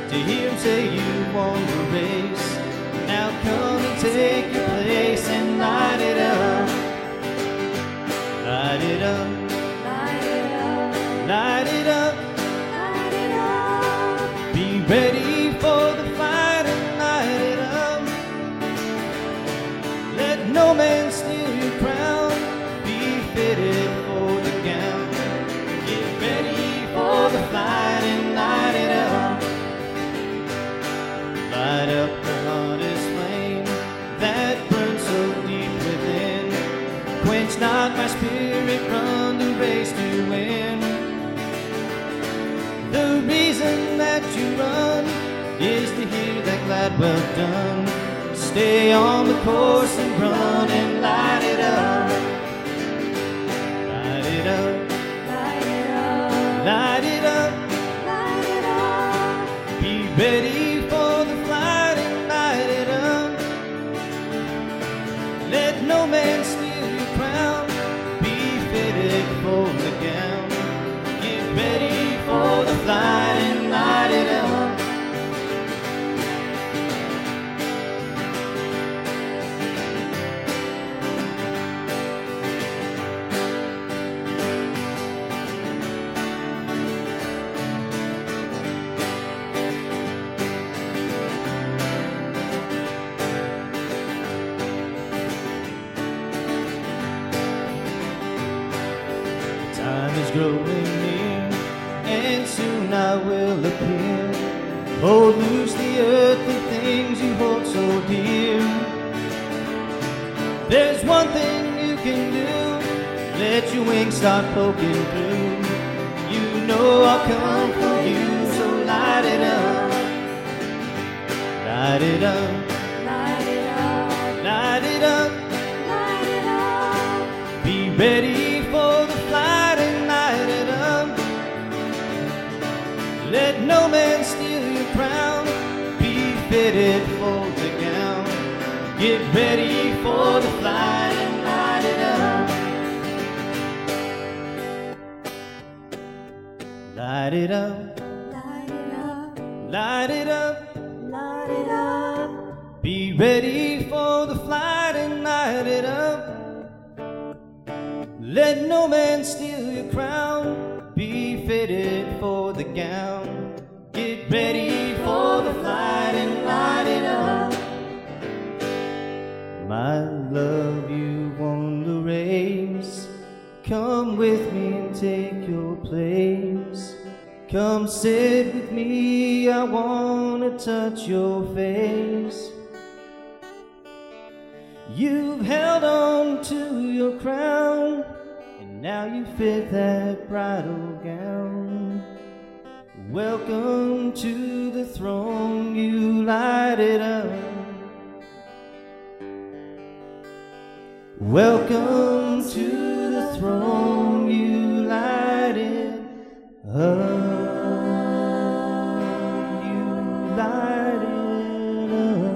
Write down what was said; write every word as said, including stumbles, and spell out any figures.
to hear him say you won the race. Now come and take your place and light it up. Light it up. Light it up. Light it up. Light it up. Be ready for the fight and light it up. Let no man steal your crown. Be fitted for the gown. Get ready for the fight and light it up. Light up the hottest flame that burns so deep within. Quench not my spirit, run the race to win. The reason that you run is to hear that glad well done. Stay on the course and run and light it up. Light it up. Light it up. Light it up. Light it up. Be ready for the flight and light it up. Let no man steal your crown. Be fitted for the gown. Get ready for the flight and light it up. Time is growing near, and soon I will appear. Hold loose the earthly things you hold so dear. There's one thing you can do, let your wings start poking through. You know I'll come for you, so light it up. Light it up. Light it up. Light it up. Light it up. Be ready for the flight and light it up. Let no man steal your crown. Be fitted for the gown. Get ready for the flight and light it up. Light it up. Light it up. Light it up. Light it up. Be ready for the flight and light it up. Let no man steal your crown. Be fitted for the gown. Get ready for the flight and light it up. My love, you won the race. Come with me and take your place. Come sit with me, I wanna touch your face. You've held on to your crown, and now you fit that bridal gown. Welcome to the throne, you light it up. Welcome to the throne, you light it up. You light it up.